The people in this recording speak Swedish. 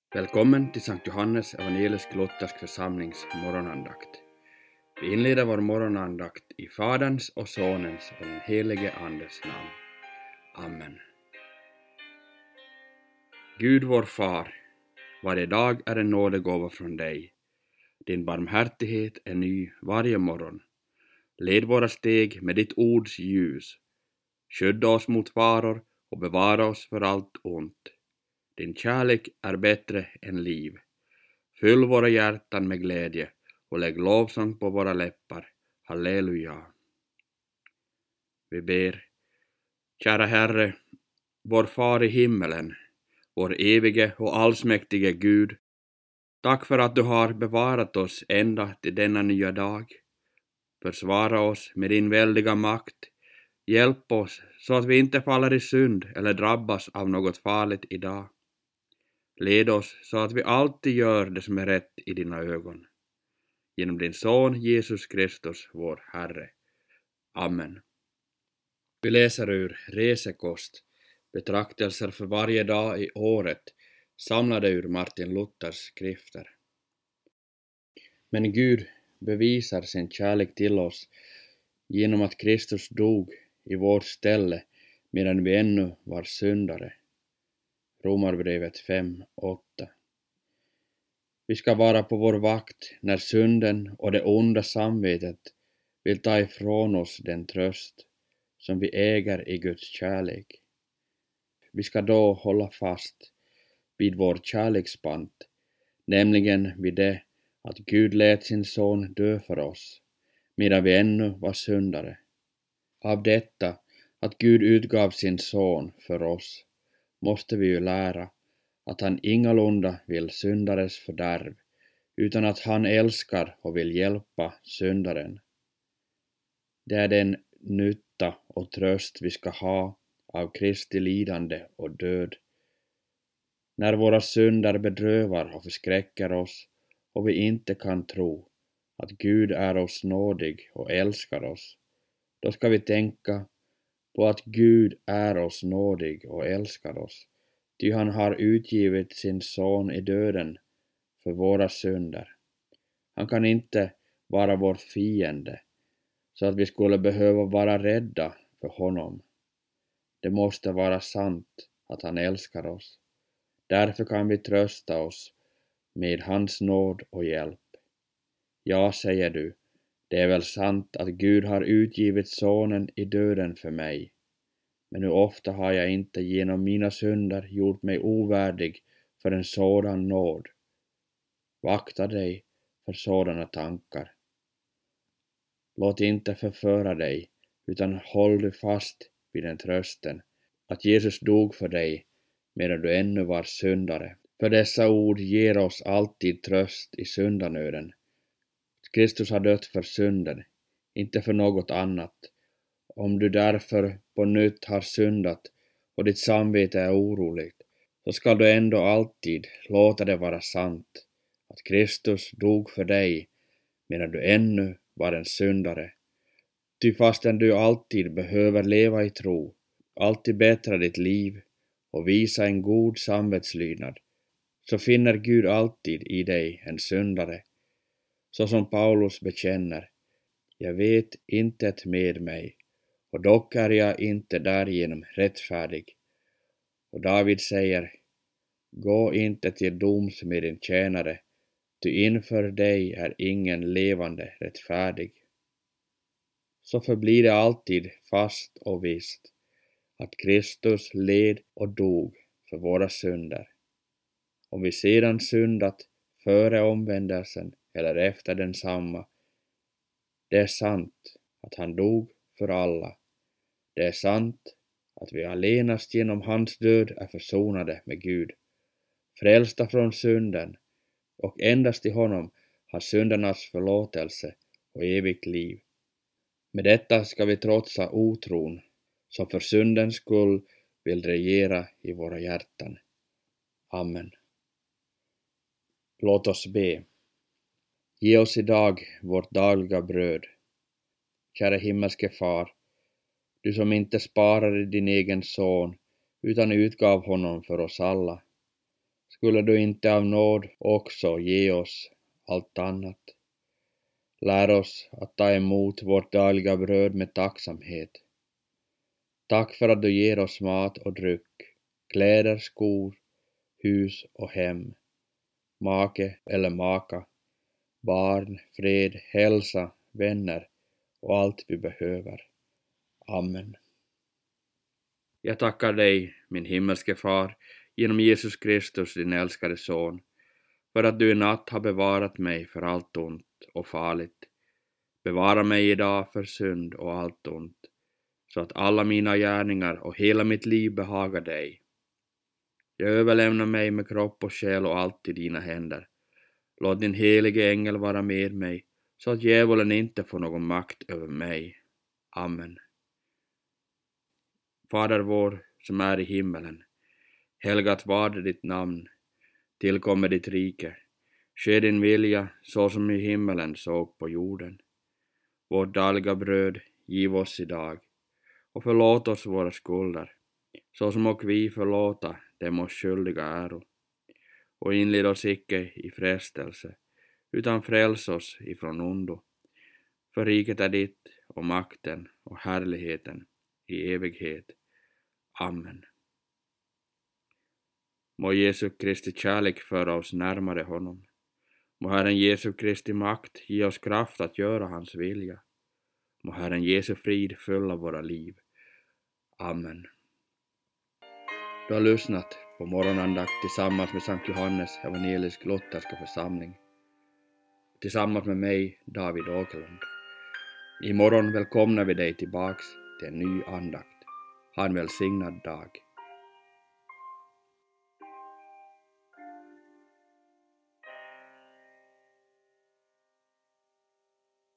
Välkommen till Sankt Johannes evangelisk-luthersk församlings morgonandakt. Vi inleder vår morgonandakt i Faderns och Sonens och den helige Andes namn. Amen. Gud vår Far, varje dag är en nådegåva från dig. Din barmhärtighet är ny varje morgon. Led våra steg med ditt ords ljus. Skydda oss mot faror och bevara oss för allt ont. Din kärlek är bättre än liv. Fyll våra hjärtan med glädje och lägg lovsång på våra läppar. Halleluja. Vi ber. Kära Herre, vår Far i himmelen, vår evige och allsmäktige Gud, tack för att du har bevarat oss ända till denna nya dag. Försvara oss med din väldiga makt. Hjälp oss så att vi inte faller i synd eller drabbas av något farligt idag. Led oss så att vi alltid gör det som är rätt i dina ögon. Genom din son Jesus Kristus, vår Herre. Amen. Vi läser ur Resekost, betraktelser för varje dag i året, samlade ur Martin Luthers skrifter. Men Gud bevisar sin kärlek till oss genom att Kristus dog i vårt ställe medan vi ännu var syndare. Romarbrevet 5:8. Vi ska vara på vår vakt när synden och det onda samvetet vill ta ifrån oss den tröst som vi äger i Guds kärlek. Vi ska då hålla fast vid vår kärlekspant, nämligen vid det att Gud lät sin son dö för oss, medan vi ännu var syndare. Av detta, att Gud utgav sin son för oss, måste vi ju lära att han ingalunda vill syndares fördärv, utan att han älskar och vill hjälpa syndaren. Det är den nytta och tröst vi ska ha av Kristi lidande och död. När våra synder bedrövar och förskräcker oss och vi inte kan tro att Gud är oss nådig och älskar oss, då ska vi tänka på att Gud är oss nådig och älskar oss, ty han har utgivit sin son i döden för våra synder. Han kan inte vara vår fiende, så att vi skulle behöva vara rädda för honom. Det måste vara sant att han älskar oss. Därför kan vi trösta oss med hans nåd och hjälp. Ja, säger du, det är väl sant att Gud har utgivit sonen i döden för mig. Men hur ofta har jag inte genom mina synder gjort mig ovärdig för en sådan nåd. Vakta dig för sådana tankar. Låt inte förföra dig, utan håll dig fast vid den trösten att Jesus dog för dig medan du ännu var syndare. För dessa ord ger oss alltid tröst i syndanöden. Kristus har dött för synden, inte för något annat. Om du därför på nytt har syndat och ditt samvete är oroligt, så ska du ändå alltid låta det vara sant att Kristus dog för dig medan du ännu var en syndare. Ty fastän du alltid behöver leva i tro, alltid bättra ditt liv och visa en god samvetslydnad, så finner Gud alltid i dig en syndare. Så som Paulus bekänner, jag vet intet med mig, och dock är jag inte därigenom rättfärdig. Och David säger, gå inte till doms med din tjänare, ty inför dig är ingen levande rättfärdig. Så förblir det alltid fast och visst att Kristus led och dog för våra synder. Om vi sedan syndat före omvändelsen eller efter densamma, det är sant att han dog för alla. Det är sant att vi allenast genom hans död är försonade med Gud, frälsta från synden, och endast i honom har syndernas förlåtelse och evigt liv. Med detta ska vi trotsa otron, som för syndens skull vill regera i våra hjärtan. Amen. Låt oss be. Ge oss idag vårt dagliga bröd. Kära himmelske Far, du som inte sparade din egen son, utan utgav honom för oss alla. Skulle du inte av nåd också ge oss allt annat? Lär oss att ta emot vårt dagliga bröd med tacksamhet. Tack för att du ger oss mat och dryck, kläder, skor, hus och hem, make eller maka, barn, fred, hälsa, vänner och allt vi behöver. Amen. Jag tackar dig, min himmelske far, genom Jesus Kristus, din älskade son, för att du i natt har bevarat mig för allt ont och farligt. Bevara mig idag för synd och allt ont, så att alla mina gärningar och hela mitt liv behagar dig. Jag överlämnar mig med kropp och själ och allt i dina händer. Låt din helige ängel vara med mig, så att djävulen inte får någon makt över mig. Amen. Fader vår som är i himmelen, helgat varde ditt namn, tillkommer ditt rike. Ske din vilja så som i himmelen så på jorden. Vårt dagliga bröd giv oss idag, och förlåt oss våra skulder, så som och vi förlåta dem oss skyldiga äro. Och inled oss icke i frestelse, utan fräls oss ifrån ondo. För riket är ditt, och makten och härligheten i evighet. Amen. Må Jesu Kristi kärlek föra oss närmare honom. Må Herren Jesu Kristi makt ge oss kraft att göra hans vilja. Må Herren Jesu frid fylla våra liv. Amen. Du har lyssnat på morgonandakt tillsammans med Sankt Johannes evangelisk lutherska församling. Tillsammans med mig, David Åkerlund. Imorgon välkomnar vi dig tillbaks till en ny andakt. Ha en välsignad dag.